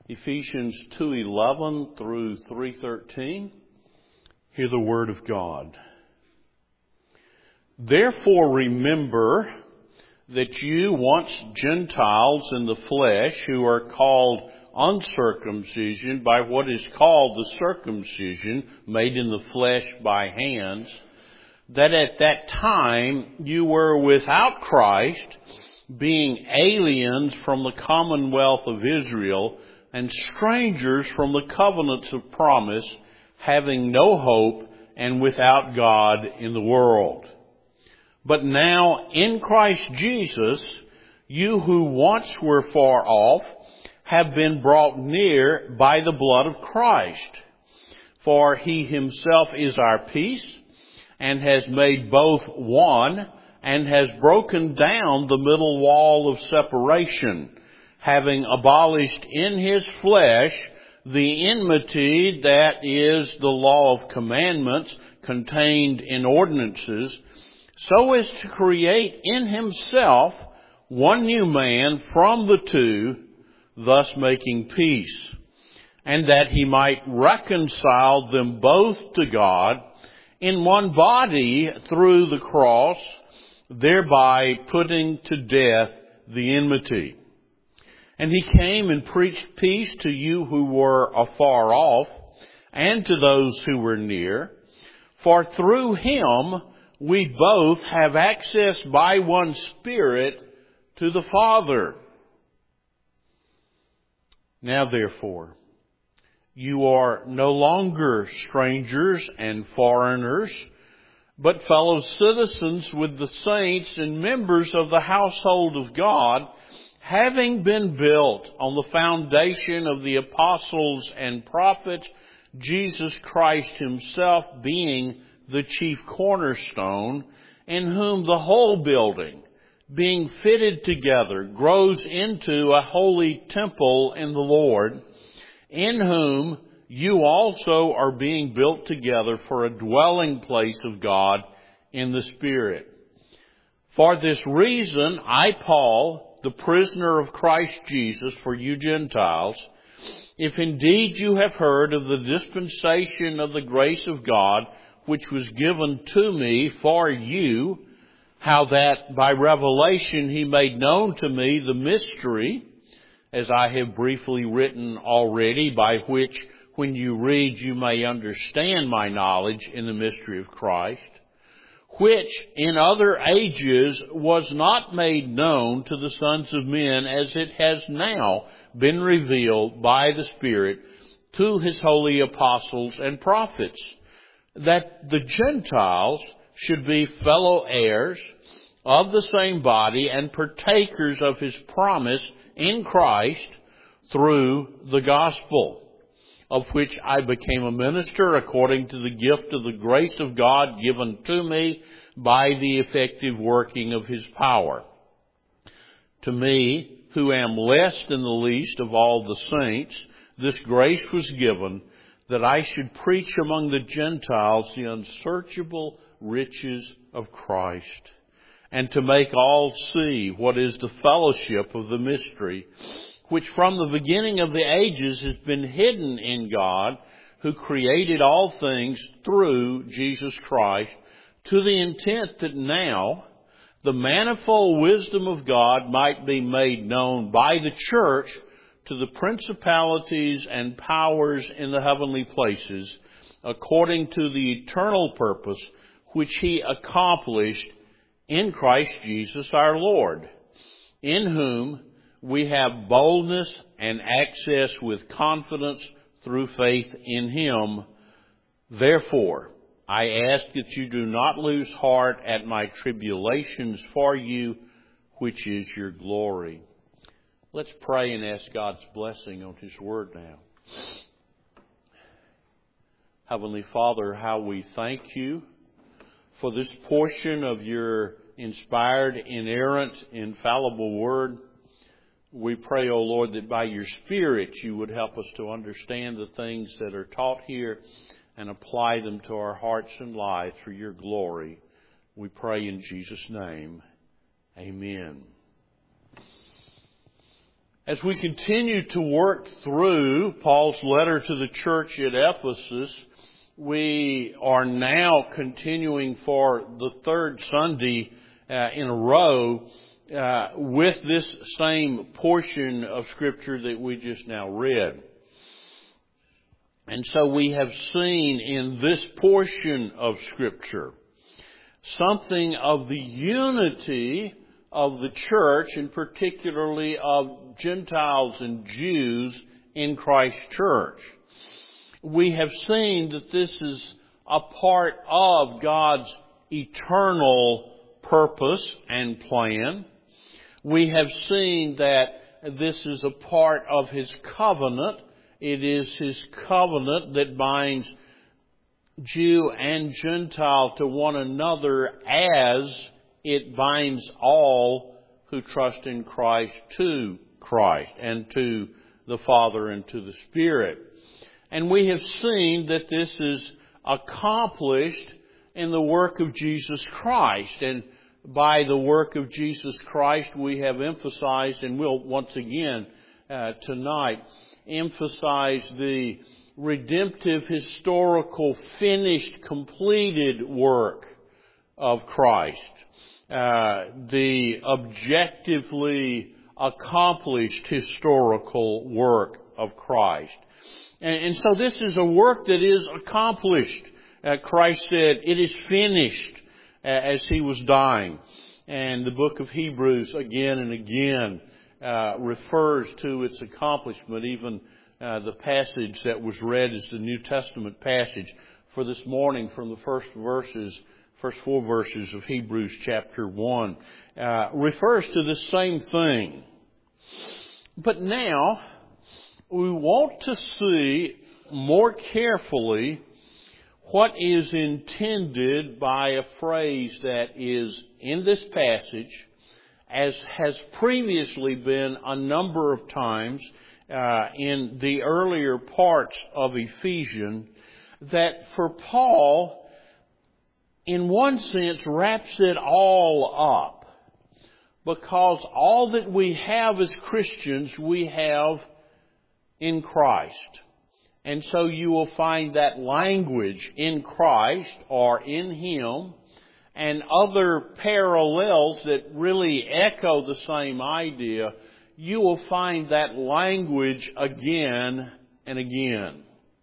Ephesians 2:11 through 3:13. Hear the word of God. Therefore remember that you once Gentiles in the flesh, who are called uncircumcision by what is called the circumcision made in the flesh by hands, that at that time you were without Christ, being aliens from the commonwealth of Israel and strangers from the covenants of promise, having no hope and without God in the world. But now in Christ Jesus, you who once were far off have been brought near by the blood of Christ. For he himself is our peace, and has made both one, and has broken down the middle wall of separation, having abolished in his flesh the enmity, that is the law of commandments contained in ordinances, so as to create in himself one new man from the two, thus making peace, and that he might reconcile them both to God in one body through the cross, thereby putting to death the enmity. And he came and preached peace to you who were afar off, and to those who were near. For through him we both have access by one Spirit to the Father. Now therefore, you are no longer strangers and foreigners, but fellow citizens with the saints and members of the household of God, having been built on the foundation of the apostles and prophets, Jesus Christ himself being the chief cornerstone, in whom the whole building, being fitted together, grows into a holy temple in the Lord, in whom you also are being built together for a dwelling place of God in the Spirit. For this reason, I, Paul, the prisoner of Christ Jesus for you Gentiles, if indeed you have heard of the dispensation of the grace of God, which was given to me for you, how that by revelation he made known to me the mystery, as I have briefly written already, by which when you read you may understand my knowledge in the mystery of Christ, which in other ages was not made known to the sons of men, as it has now been revealed by the Spirit to his holy apostles and prophets, that the Gentiles should be fellow heirs of the same body and partakers of his promise in Christ through the gospel, of which I became a minister according to the gift of the grace of God given to me by the effective working of his power. To me, who am less than the least of all the saints, this grace was given, that I should preach among the Gentiles the unsearchable riches of Christ, and to make all see what is the fellowship of the mystery, which from the beginning of the ages has been hidden in God, who created all things through Jesus Christ, to the intent that now the manifold wisdom of God might be made known by the church to the principalities and powers in the heavenly places, according to the eternal purpose which he accomplished in Christ Jesus our Lord, in whom we have boldness and access with confidence through faith in him. Therefore, I ask that you do not lose heart at my tribulations for you, which is your glory. Let's pray and ask God's blessing on his word now. Heavenly Father, how we thank you for this portion of your inspired, inerrant, infallible word. We pray, O Lord, that by your Spirit you would help us to understand the things that are taught here and apply them to our hearts and lives for your glory. We pray in Jesus' name. Amen. As we continue to work through Paul's letter to the church at Ephesus, we are now continuing for the third Sunday in a row with this same portion of Scripture that we just now read. And so we have seen in this portion of Scripture something of the unity of the church, and particularly of Gentiles and Jews in Christ's church. We have seen that this is a part of God's eternal purpose and plan. We have seen that this is a part of His covenant. It is His covenant that binds Jew and Gentile to one another as it binds all who trust in Christ to Christ and to the Father and to the Spirit. And we have seen that this is accomplished in the work of Jesus Christ. And by the work of Jesus Christ, we have emphasized, and will once again tonight, emphasize the redemptive, historical, finished, completed work of Christ. The objectively accomplished historical work of Christ. And so this is a work that is accomplished. Christ said, "It is finished," as He was dying. And the book of Hebrews again and again refers to its accomplishment. Even the passage that was read as the New Testament passage for this morning from the first 4 verses of Hebrews chapter 1, refers to the same thing. But now, we want to see more carefully what is intended by a phrase that is in this passage, as has previously been a number of times in the earlier parts of Ephesians, that for Paul, in one sense, wraps it all up. Because all that we have as Christians, we have in Christ. And so you will find that language in Christ or in Him and other parallels that really echo the same idea. You will find that language again and again.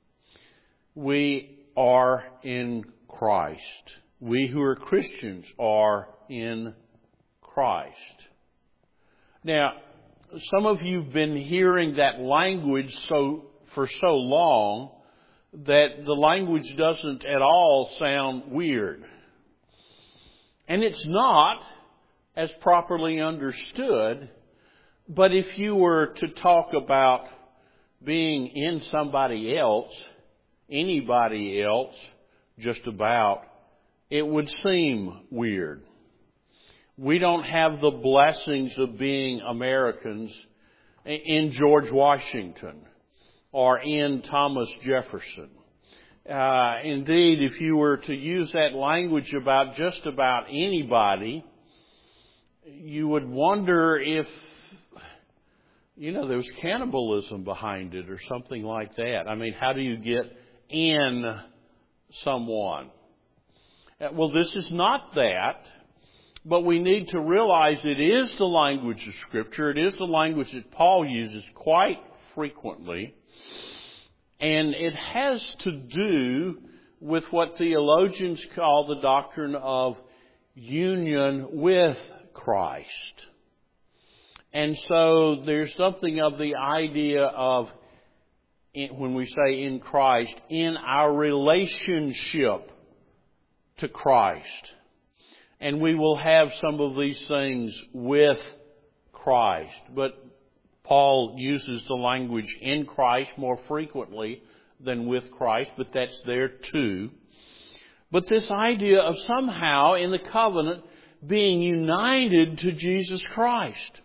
We are in Christ. We who are Christians are in Christ. Now, some of you have been hearing that language for so long that the language doesn't at all sound weird. And it's not, as properly understood, but if you were to talk about being in somebody else, anybody else, just about, it would seem weird. We don't have the blessings of being Americans in George Washington or in Thomas Jefferson. Indeed, if you were to use that language about just about anybody, you would wonder if, there was cannibalism behind it or something like that. I mean, how do you get in someone? Well, this is not that, but we need to realize it is the language of Scripture. It is the language that Paul uses quite frequently. And it has to do with what theologians call the doctrine of union with Christ. And so there's something of the idea of, when we say in Christ, in our relationship to Christ. And we will have some of these things with Christ. But Paul uses the language in Christ more frequently than with Christ, but that's there too. But this idea of somehow in the covenant being united to Jesus Christ,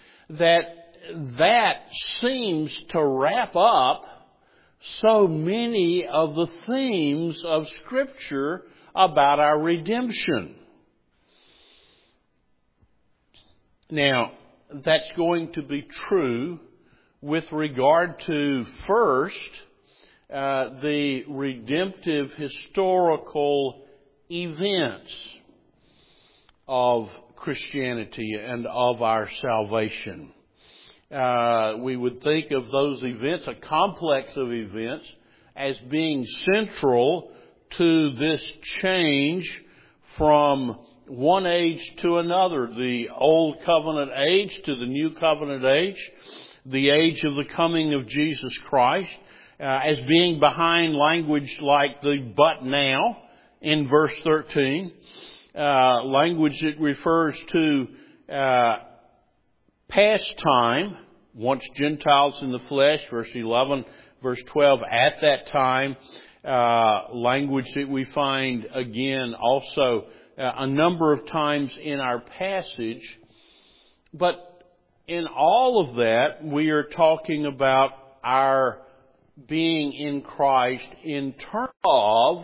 that seems to wrap up so many of the themes of Scripture about our redemption. Now, that's going to be true with regard to, first, the redemptive historical events of Christianity and of our salvation. We would think of those events, a complex of events, as being central to this change from one age to another, the Old Covenant age to the New Covenant age, the age of the coming of Jesus Christ, as being behind language like the "but now" in verse 13, language that refers to past time, once Gentiles in the flesh, verse 11, verse 12, at that time, language that we find again also a number of times in our passage. But in all of that, we are talking about our being in Christ in terms of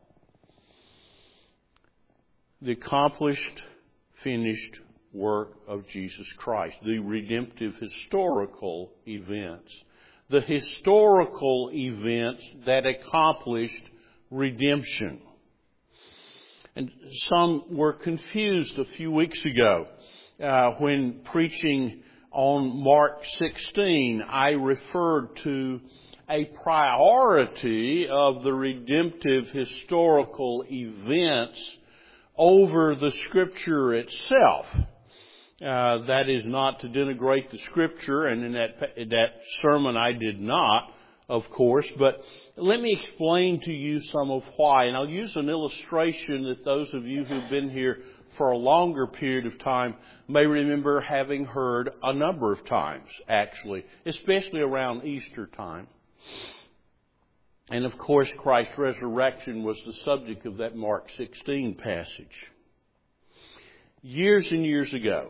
the accomplished, finished work of Jesus Christ, the redemptive historical events, the historical events that accomplished redemption. And some were confused a few weeks ago when preaching on Mark 16. I referred to a priority of the redemptive historical events over the Scripture itself. That is not to denigrate the Scripture, and in that sermon I did not, of course, but let me explain to you some of why. And I'll use an illustration that those of you who've been here for a longer period of time may remember having heard a number of times, actually, especially around Easter time. And of course, Christ's resurrection was the subject of that Mark 16 passage. Years and years ago,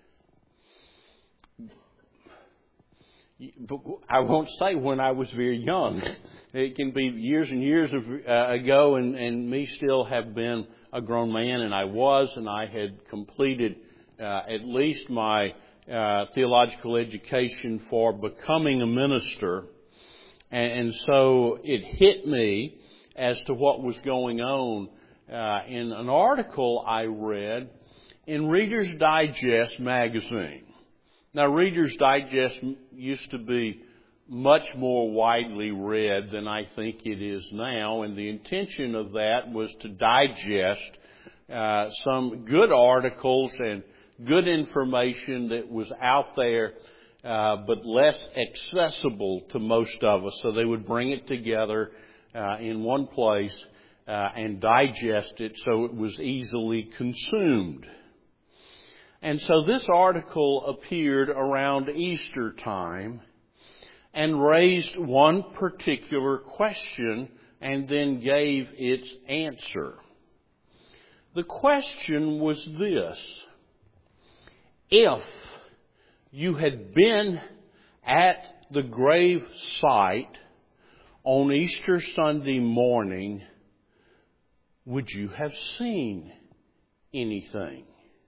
I won't say when I was very young. It can be years and years ago, and me still have been a grown man, and I had completed at least my theological education for becoming a minister. And so it hit me as to what was going on in an article I read in Reader's Digest magazine. Now, Reader's Digest used to be much more widely read than I think it is now, and the intention of that was to digest some good articles and good information that was out there, but less accessible to most of us. So they would bring it together in one place and digest it so it was easily consumed. And so this article appeared around Easter time and raised one particular question and then gave its answer. The question was this: if you had been at the grave site on Easter Sunday morning, would you have seen anything?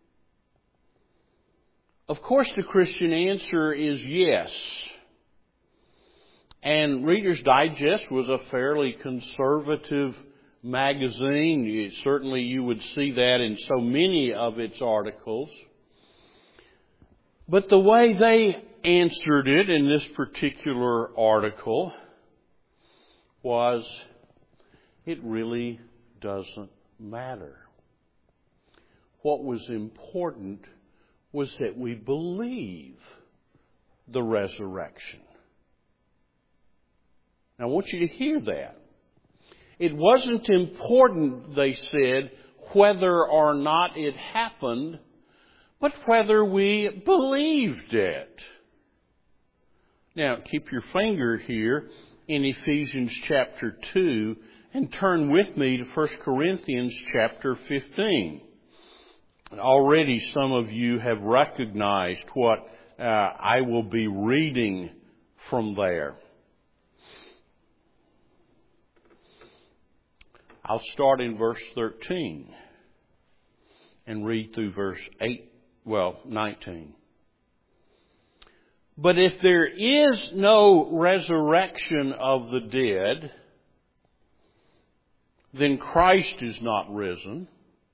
Of course, the Christian answer is yes. And Reader's Digest was a fairly conservative magazine. Certainly you would see that in so many of its articles. But the way they answered it in this particular article was, it really doesn't matter. What was important was that we believe the resurrection. Now, I want you to hear that. It wasn't important, they said, whether or not it happened, but whether we believed it. Now, keep your finger here in Ephesians chapter 2 and turn with me to 1 Corinthians chapter 15. Already some of you have recognized what I will be reading from there. I'll start in verse 13 and read through verse 19. But if there is no resurrection of the dead, then Christ is not risen.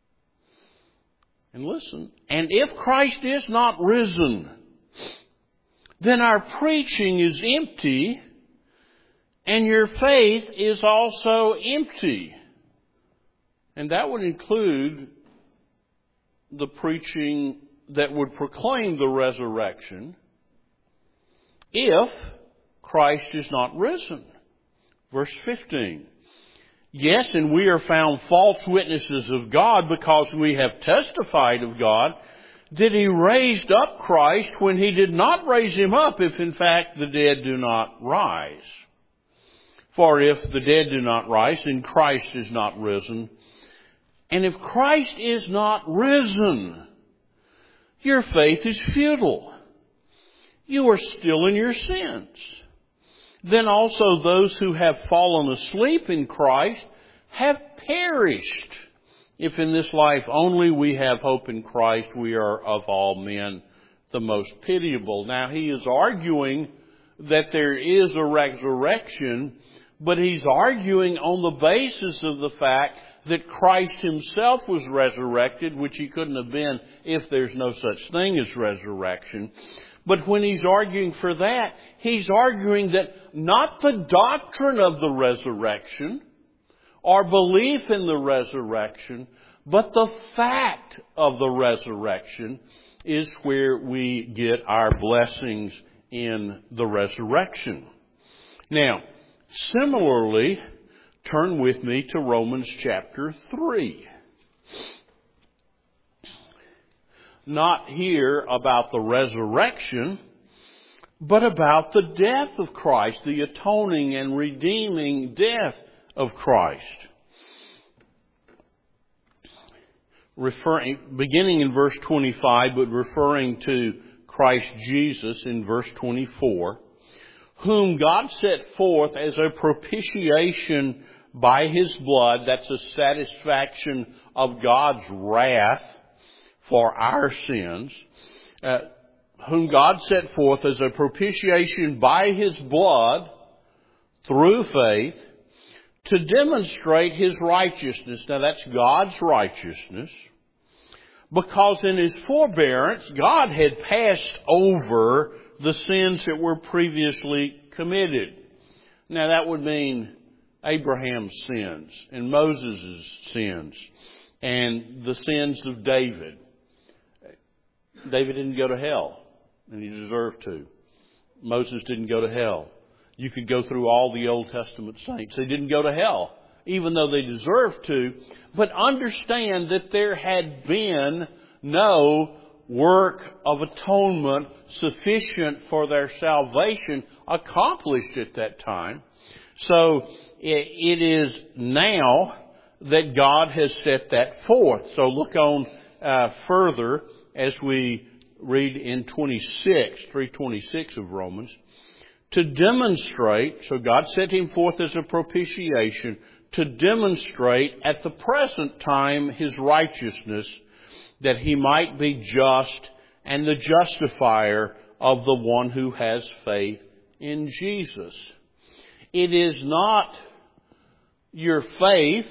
And listen, and if Christ is not risen, then our preaching is empty, and your faith is also empty. And that would include the preaching that would proclaim the resurrection if Christ is not risen. Verse 15. Yes, and we are found false witnesses of God because we have testified of God that He raised up Christ when He did not raise Him up, if in fact the dead do not rise. For if the dead do not rise, then Christ is not risen. And if Christ is not risen, your faith is futile. You are still in your sins. Then also those who have fallen asleep in Christ have perished. If in this life only we have hope in Christ, we are of all men the most pitiable. Now he is arguing that there is a resurrection, but he's arguing on the basis of the fact that Christ Himself was resurrected, which He couldn't have been if there's no such thing as resurrection. But when he's arguing for that, he's arguing that not the doctrine of the resurrection or belief in the resurrection, but the fact of the resurrection is where we get our blessings in the resurrection. Now, similarly, turn with me to Romans chapter 3. Not here about the resurrection, but about the death of Christ, the atoning and redeeming death of Christ. Beginning in verse 25, but referring to Christ Jesus in verse 24, whom God set forth as a propitiation by His blood, that's a satisfaction of God's wrath for our sins, whom God set forth as a propitiation by His blood through faith to demonstrate His righteousness. Now that's God's righteousness, because in His forbearance God had passed over the sins that were previously committed. Now that would mean Abraham's sins and Moses' sins and the sins of David. David didn't go to hell, and he deserved to. Moses didn't go to hell. You could go through all the Old Testament saints. They didn't go to hell, even though they deserved to. But understand that there had been no work of atonement sufficient for their salvation accomplished at that time. So it is now that God has set that forth. So look on further as we read in 3:26 of Romans, to demonstrate, so God set Him forth as a propitiation to demonstrate at the present time His righteousness, that He might be just and the justifier of the one who has faith in Jesus. It is not your faith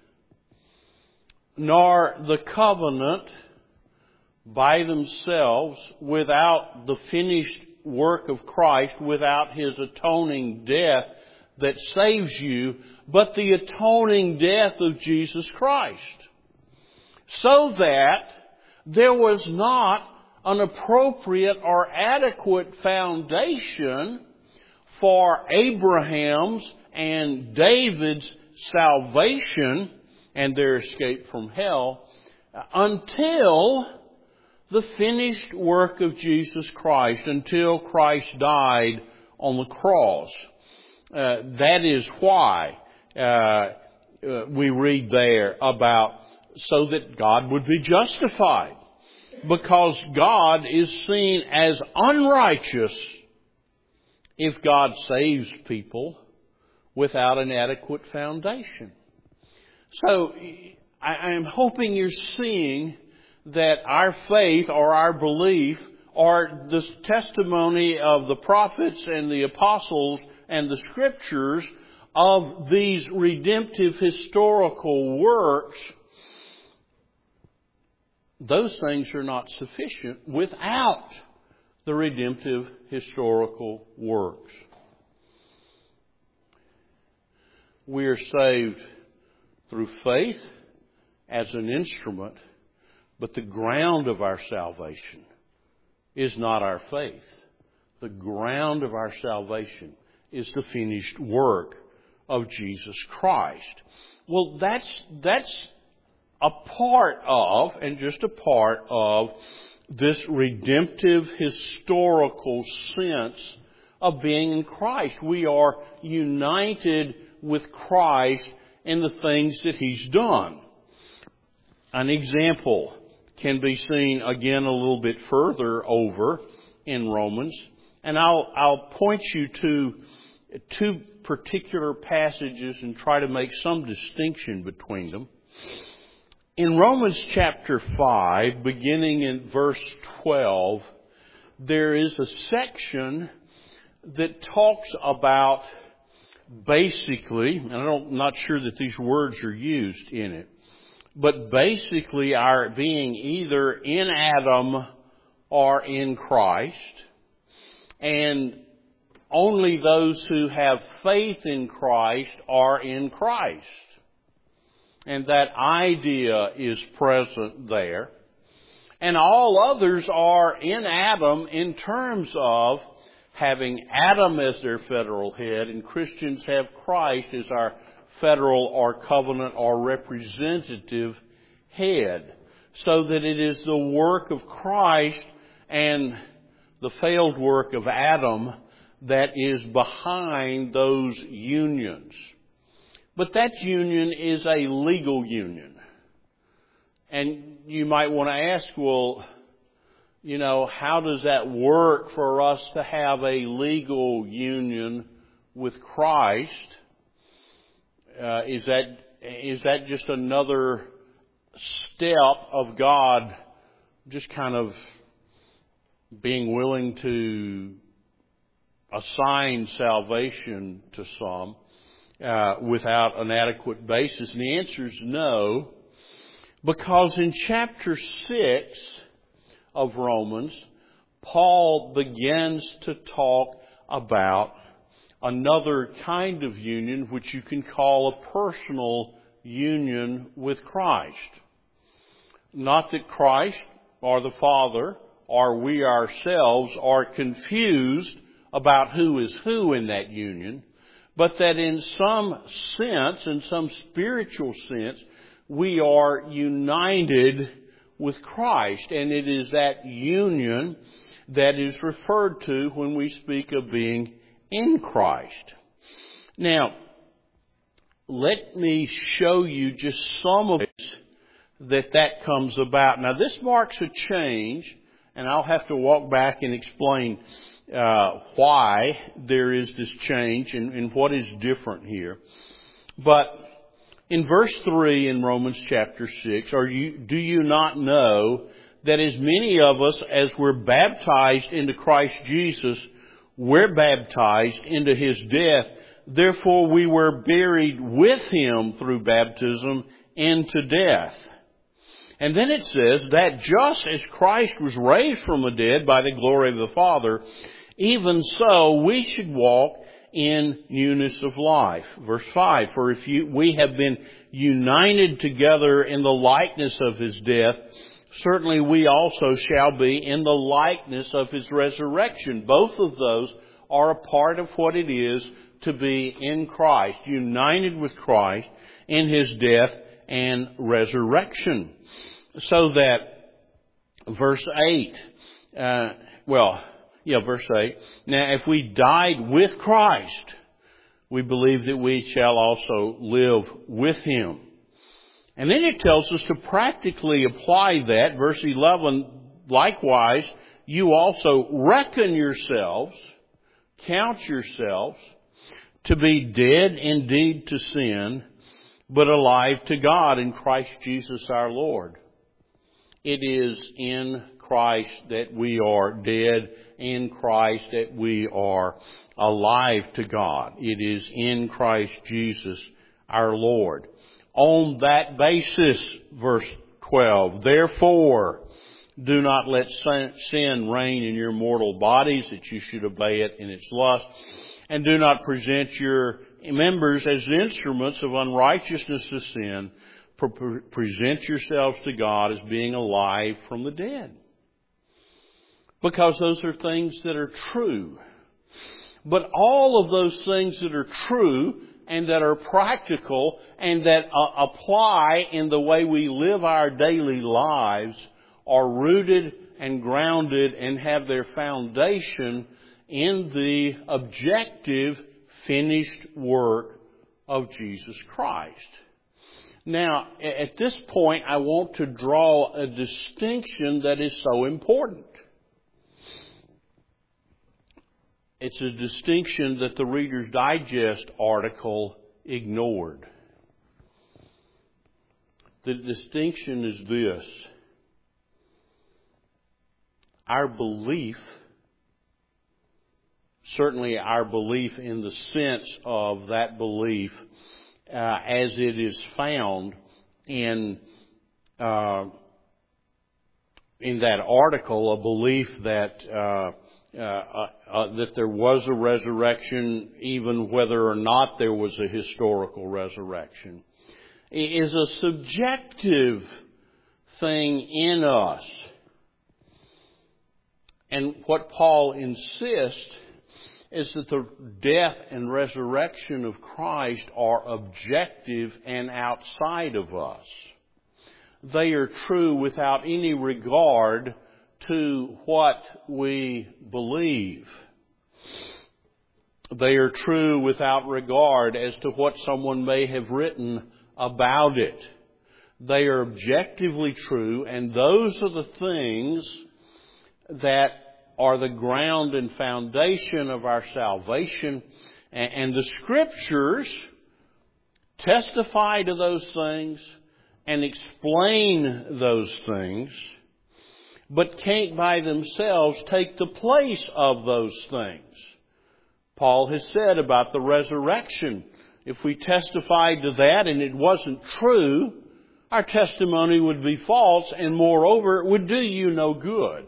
nor the covenant by themselves without the finished work of Christ, without His atoning death that saves you, but the atoning death of Jesus Christ. So that there was not an appropriate or adequate foundation for Abraham's and David's salvation and their escape from hell until the finished work of Jesus Christ, until Christ died on the cross. That is why we read there about so that God would be justified. Because God is seen as unrighteous if God saves people without an adequate foundation. So I am hoping you're seeing that our faith or our belief are the testimony of the prophets and the apostles and the scriptures of these redemptive historical works, those things are not sufficient without the redemptive historical works. We are saved through faith as an instrument, but the ground of our salvation is not our faith. The ground of our salvation is the finished work of Jesus Christ. Well, that's a part of, and just a part of, this redemptive historical sense of being in Christ. We are united with Christ in the things that He's done. An example can be seen again a little bit further over in Romans, and I'll point you to two particular passages and try to make some distinction between them. In Romans chapter 5, beginning in verse 12, there is a section that talks about basically, and I'm not sure that these words are used in it, but basically our being either in Adam or in Christ, and only those who have faith in Christ are in Christ. And that idea is present there. And all others are in Adam in terms of having Adam as their federal head, and Christians have Christ as our federal or covenant or representative head. So that it is the work of Christ and the failed work of Adam that is behind those unions. But that union is a legal union. And you might want to ask, well, how does that work for us to have a legal union with Christ? Is that just another step of God just kind of being willing to assign salvation to some without an adequate basis? And the answer is no, because in chapter 6 of Romans, Paul begins to talk about another kind of union which you can call a personal union with Christ. Not that Christ or the Father or we ourselves are confused about who is who in that union, but that in some sense, in some spiritual sense, we are united with Christ. And it is that union that is referred to when we speak of being in Christ. Now, let me show you just some of it that comes about. Now, this marks a change, and I'll have to walk back and explain why there is this change and what is different here. But in verse 3 in Romans chapter 6, do you not know that as many of us as were baptized into Christ Jesus were baptized into His death? Therefore we were buried with Him through baptism into death. And then it says that just as Christ was raised from the dead by the glory of the Father, even so we should walk in newness of life. Verse 5, for if we have been united together in the likeness of His death, certainly we also shall be in the likeness of His resurrection. Both of those are a part of what it is to be in Christ, united with Christ in His death and resurrection. So that verse 8, verse 8. Now, if we died with Christ, we believe that we shall also live with Him. And then it tells us to practically apply that. Verse 11, likewise, you also reckon yourselves, count yourselves, to be dead indeed to sin, but alive to God in Christ Jesus our Lord. It is in Christ that we are dead, in Christ that we are alive to God. It is in Christ Jesus our Lord. On that basis, verse 12, therefore, do not let sin reign in your mortal bodies, that you should obey it in its lust, and do not present your members as instruments of unrighteousness to sin. Present yourselves to God as being alive from the dead. Because those are things that are true. But all of those things that are true and that are practical and that apply in the way we live our daily lives are rooted and grounded and have their foundation in the objective, finished work of Jesus Christ. Now, at this point, I want to draw a distinction that is so important. It's a distinction that the Reader's Digest article ignored. The distinction is this. Our belief, certainly our belief in the sense of that belief, as it is found in that article, a belief that there was a resurrection, even whether or not there was a historical resurrection, is a subjective thing in us. And what Paul insists is that the death and resurrection of Christ are objective and outside of us. They are true without any regard to what we believe. They are true without regard as to what someone may have written about it. They are objectively true, and those are the things that are the ground and foundation of our salvation. And the Scriptures testify to those things and explain those things, but can't by themselves take the place of those things. Paul has said about the resurrection, if we testified to that and it wasn't true, our testimony would be false, and moreover, it would do you no good.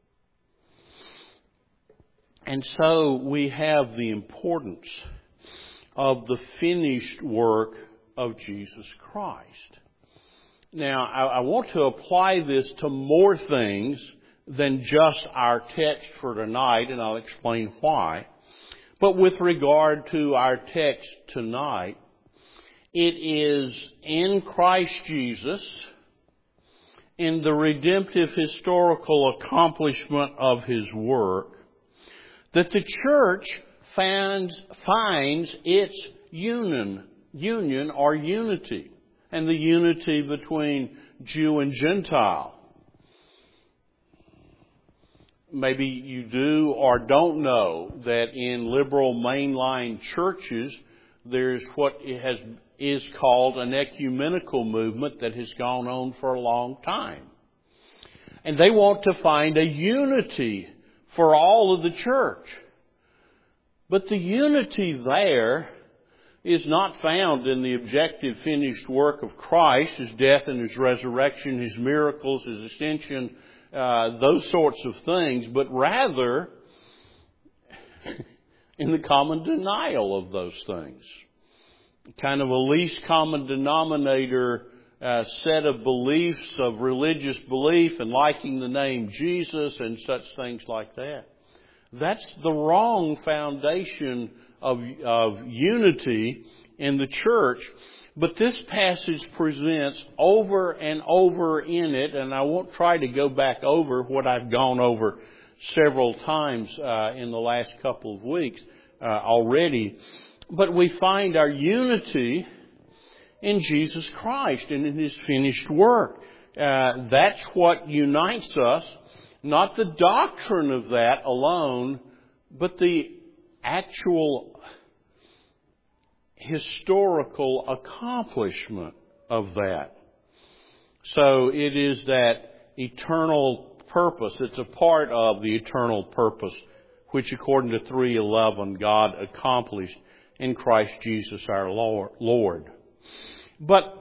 And so we have the importance of the finished work of Jesus Christ. Now, I want to apply this to more things than just our text for tonight, and I'll explain why. But with regard to our text tonight, it is in Christ Jesus, in the redemptive historical accomplishment of His work, that the church finds its union or unity, and the unity between Jew and Gentile. Maybe you do or don't know that in liberal mainline churches, there's what is called an ecumenical movement that has gone on for a long time. And they want to find a unity for all of the church. But the unity there is not found in the objective finished work of Christ, His death and His resurrection, His miracles, His ascension, those sorts of things, but rather in the common denial of those things. Kind of a least common denominator set of beliefs, of religious belief and liking the name Jesus and such things like that. That's the wrong foundation of unity in the church. But this passage presents over and over in it, and I won't try to go back over what I've gone over several times in the last couple of weeks already. But we find our unity in Jesus Christ and in His finished work. That's what unites us, not the doctrine of that alone, but the actual historical accomplishment of that. So it is that eternal purpose. It's a part of the eternal purpose, which according to 3:11, God accomplished in Christ Jesus our Lord. But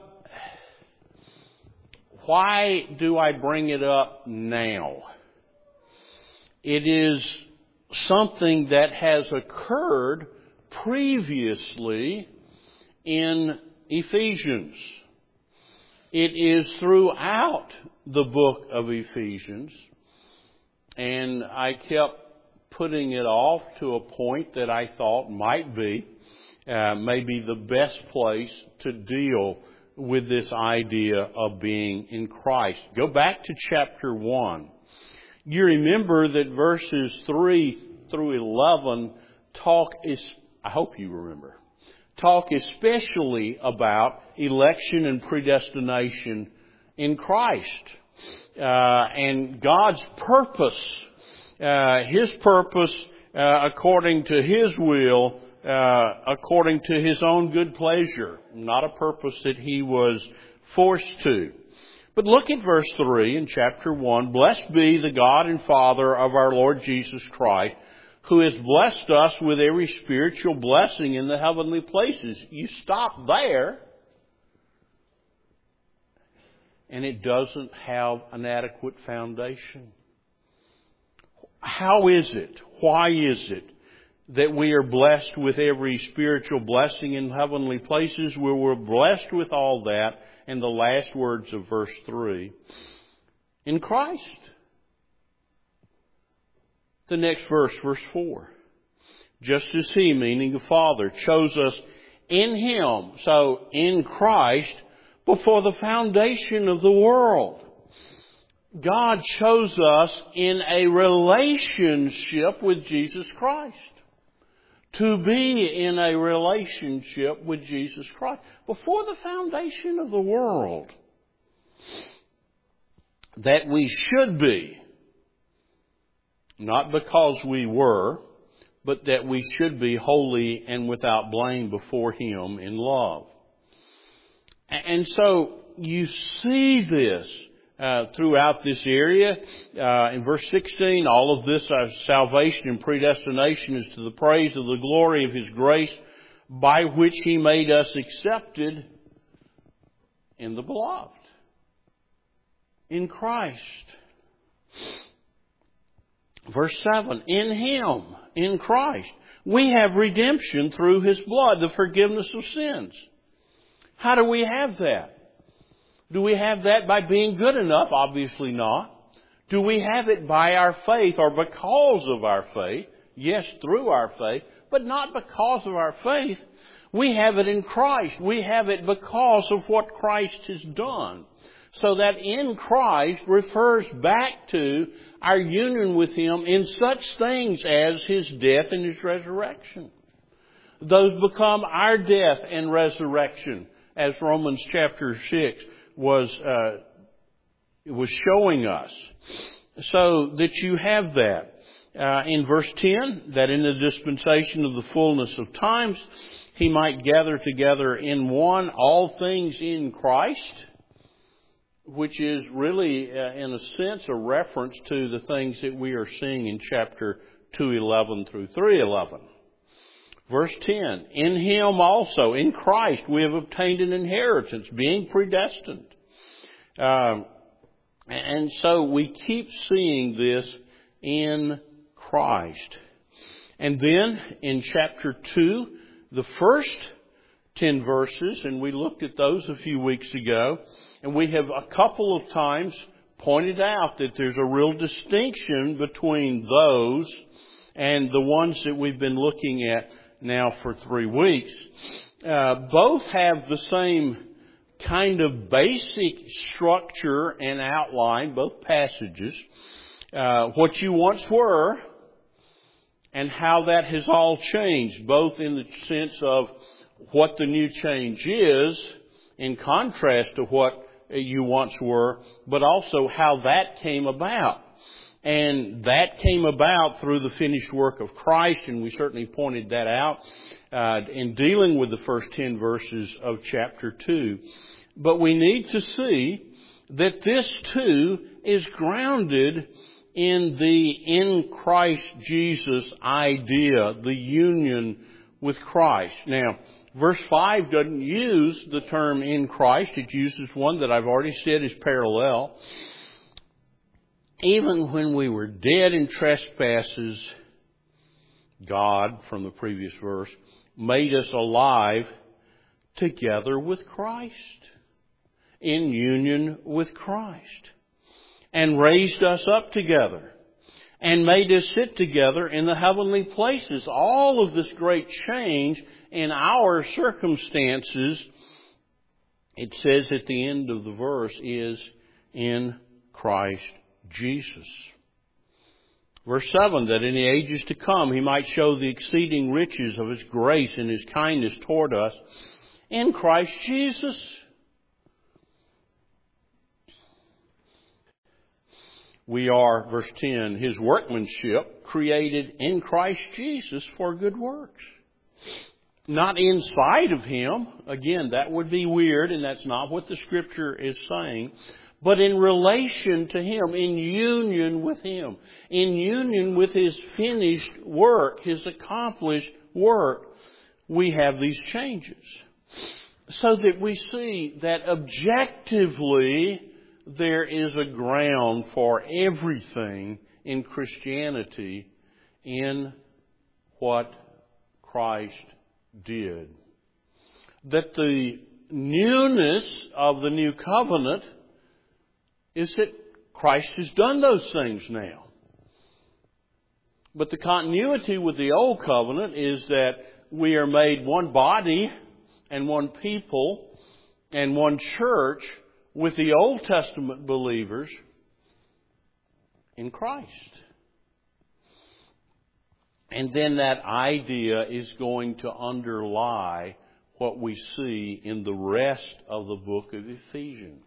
why do I bring it up now? It is something that has occurred previously in Ephesians. It is throughout the book of Ephesians, and I kept putting it off to a point that I thought might be maybe the best place to deal with this idea of being in Christ. Go back to chapter 1. You remember that verses 3 through 11 I hope you remember, talk especially about election and predestination in Christ. And God's purpose, His purpose according to His will, according to His own good pleasure, not a purpose that He was forced to. But look at verse 3 in chapter 1. Blessed be the God and Father of our Lord Jesus Christ, who has blessed us with every spiritual blessing in the heavenly places. You stop there, and it doesn't have an adequate foundation. How is it? Why is it that we are blessed with every spiritual blessing in heavenly places, where we're blessed with all that? And the last words of verse 3, in Christ. The next verse, verse 4. Just as He, meaning the Father, chose us in Him, so in Christ, before the foundation of the world. God chose us in a relationship with Jesus Christ. To be in a relationship with Jesus Christ before the foundation of the world. That we should be. Not because we were, but that we should be holy and without blame before Him in love. And so you see this throughout this area. In verse 16, all of this salvation and predestination is to the praise of the glory of His grace, by which He made us accepted in the Beloved, in Christ. Verse 7, in Him, in Christ, we have redemption through His blood, the forgiveness of sins. How do we have that? Do we have that by being good enough? Obviously not. Do we have it by our faith or because of our faith? Yes, through our faith, but not because of our faith. We have it in Christ. We have it because of what Christ has done. So that in Christ refers back to our union with Him in such things as His death and His resurrection. Those become our death and resurrection, as Romans chapter 6 was showing us. So that you have that. In verse 10, that in the dispensation of the fullness of times, He might gather together in one all things in Christ, which is really, in a sense, a reference to the things that we are seeing in chapter 2:11 through 3:11. Verse 10, in Him also, in Christ, we have obtained an inheritance, being predestined. And so we keep seeing this in Christ. And then in chapter 2, the first 10 verses, and we looked at those a few weeks ago, and we have a couple of times pointed out that there's a real distinction between those and the ones that we've been looking at now for 3 weeks. Both have the same kind of basic structure and outline, both passages. What you once were and how that has all changed, both in the sense of what the new change is in contrast to what you once were, but also how that came about. And that came about through the finished work of Christ, and we certainly pointed that out in dealing with the first 10 verses of chapter 2. But we need to see that this too is grounded in the in Christ Jesus idea, the union with Christ. Now, verse 5 doesn't use the term in Christ. It uses one that I've already said is parallel. Even when we were dead in trespasses, God, from the previous verse, made us alive together with Christ, in union with Christ, and raised us up together, and made us sit together in the heavenly places. All of this great change in our circumstances, it says at the end of the verse, is in Christ Jesus. Verse 7, that in the ages to come He might show the exceeding riches of His grace and His kindness toward us in Christ Jesus. We are, verse 10, His workmanship, created in Christ Jesus for good works. Not inside of Him. Again, that would be weird, and that's not what the Scripture is saying. But in relation to Him, in union with Him, in union with His finished work, His accomplished work, we have these changes. So that we see that objectively there is a ground for everything in Christianity in what Christ did. That the newness of the new covenant is that Christ has done those things now. But the continuity with the old covenant is that we are made one body and one people and one church with the Old Testament believers in Christ. And then that idea is going to underlie what we see in the rest of the book of Ephesians.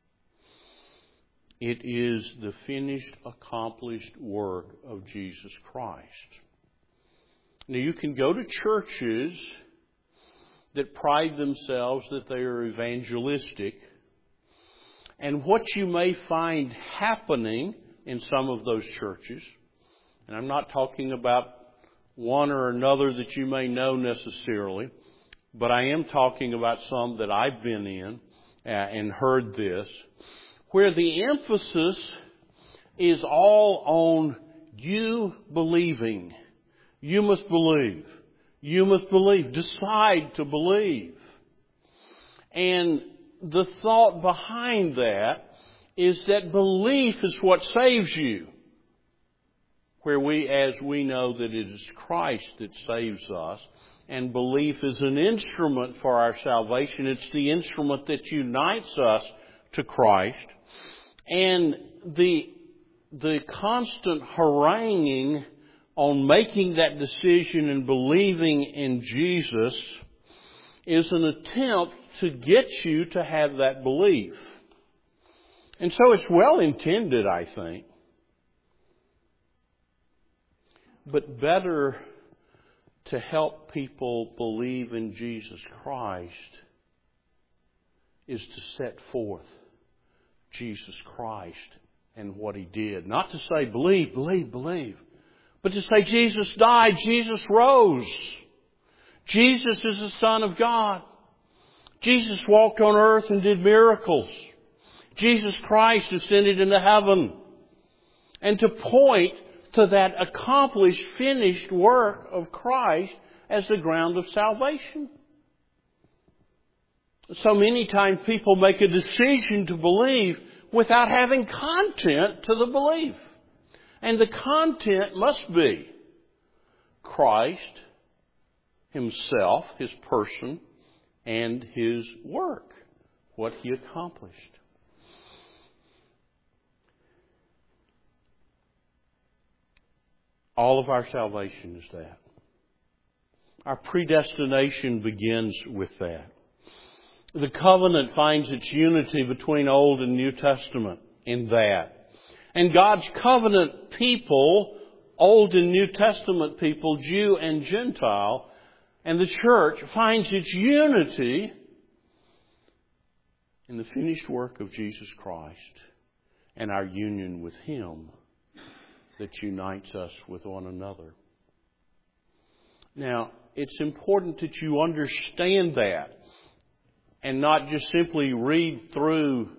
It is the finished, accomplished work of Jesus Christ. Now, you can go to churches that pride themselves that they are evangelistic, and what you may find happening in some of those churches, and I'm not talking about one or another that you may know necessarily, but I am talking about some that I've been in and heard this, where the emphasis is all on you believing. You must believe. You must believe. Decide to believe. And the thought behind that is that belief is what saves you. Where as we know that it is Christ that saves us, and belief is an instrument for our salvation. It's the instrument that unites us to Christ. And the constant haranguing on making that decision and believing in Jesus is an attempt to get you to have that belief. And so it's well intended, I think. But better to help people believe in Jesus Christ is to set forth Jesus Christ and what He did. Not to say, believe, believe, believe. But to say, Jesus died, Jesus rose. Jesus is the Son of God. Jesus walked on earth and did miracles. Jesus Christ ascended into heaven. And to point to that accomplished, finished work of Christ as the ground of salvation. So many times people make a decision to believe without having content to the belief. And the content must be Christ Himself, His person, and His work, what He accomplished. All of our salvation is that. Our predestination begins with that. The covenant finds its unity between Old and New Testament in that. And God's covenant people, Old and New Testament people, Jew and Gentile, and the church finds its unity in the finished work of Jesus Christ and our union with Him that unites us with one another. Now, it's important that you understand that and not just simply read through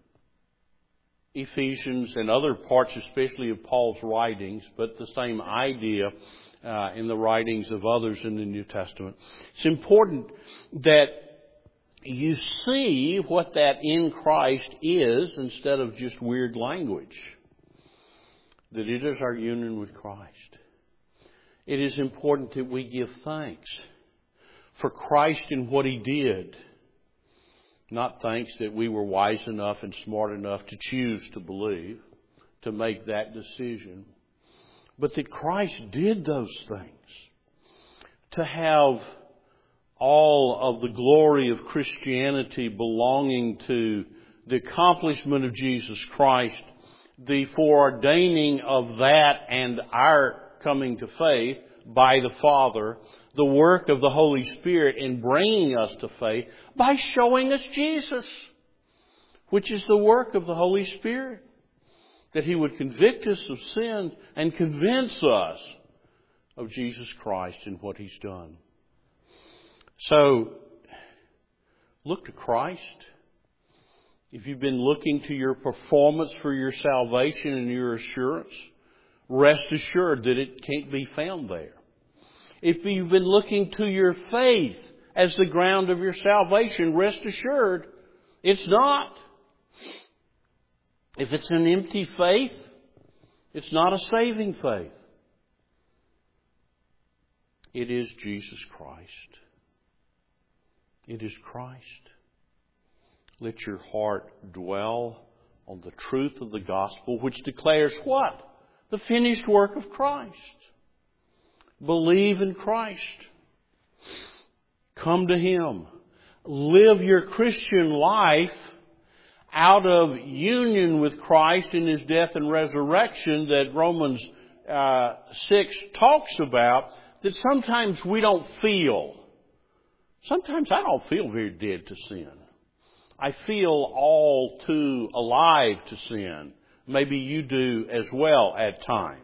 Ephesians and other parts, especially of Paul's writings, but the same idea in the writings of others in the New Testament. It's important that you see what that in Christ is instead of just weird language. That it is our union with Christ. It is important that we give thanks for Christ and what He did. Not thanks that we were wise enough and smart enough to choose to believe, to make that decision. But that Christ did those things. To have all of the glory of Christianity belonging to the accomplishment of Jesus Christ, the foreordaining of that and our coming to faith by the Father, the work of the Holy Spirit in bringing us to faith by showing us Jesus, which is the work of the Holy Spirit. That He would convict us of sin and convince us of Jesus Christ and what He's done. So, look to Christ. If you've been looking to your performance for your salvation and your assurance, rest assured that it can't be found there. If you've been looking to your faith as the ground of your salvation, rest assured it's not. If it's an empty faith, it's not a saving faith. It is Jesus Christ. It is Christ. Let your heart dwell on the truth of the gospel, which declares what? The finished work of Christ. Believe in Christ. Come to Him. Live your Christian life out of union with Christ in His death and resurrection that Romans 6 talks about, that sometimes we don't feel. Sometimes I don't feel very dead to sin. I feel all too alive to sin. Maybe you do as well at times.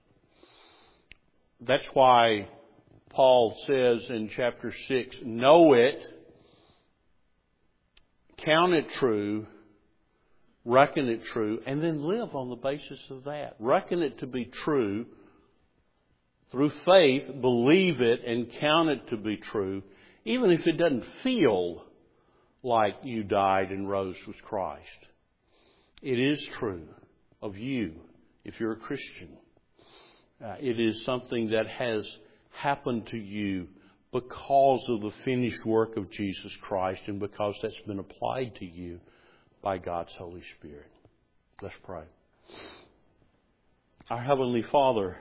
That's why Paul says in chapter 6, know it, count it true, reckon it true, and then live on the basis of that. Reckon it to be true. Through faith, believe it and count it to be true, even if it doesn't feel like you died and rose with Christ. It is true of you if you're a Christian. It is something that has happened to you because of the finished work of Jesus Christ and because that's been applied to you by God's Holy Spirit. Let's pray. Our Heavenly Father,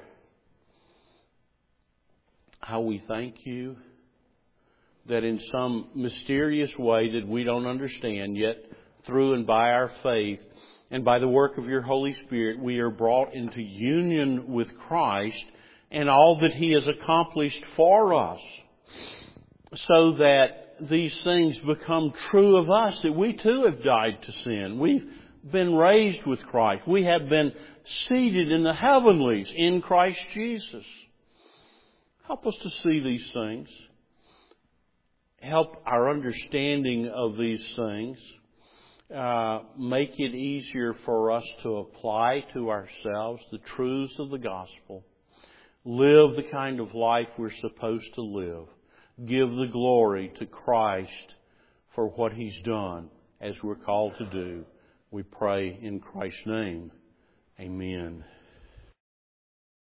how we thank You that in some mysterious way that we don't understand, yet through and by our faith and by the work of Your Holy Spirit, we are brought into union with Christ and all that He has accomplished for us, so that these things become true of us, that we too have died to sin. We've been raised with Christ. We have been seated in the heavenlies in Christ Jesus. Help us to see these things. Help our understanding of these things. Make it easier for us to apply to ourselves the truths of the gospel. Live the kind of life we're supposed to live. Give the glory to Christ for what He's done as we're called to do. We pray in Christ's name. Amen.